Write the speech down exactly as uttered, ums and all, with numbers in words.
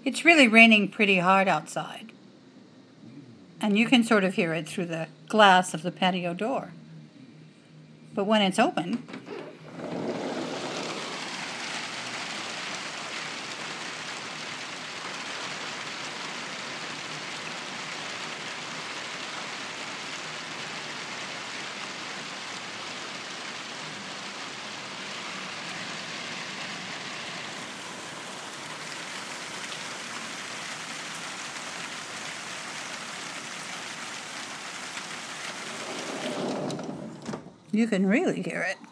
It's really raining pretty hard outside, and you can sort of hear it through the glass of the patio door. But when it's open, you can really hear it.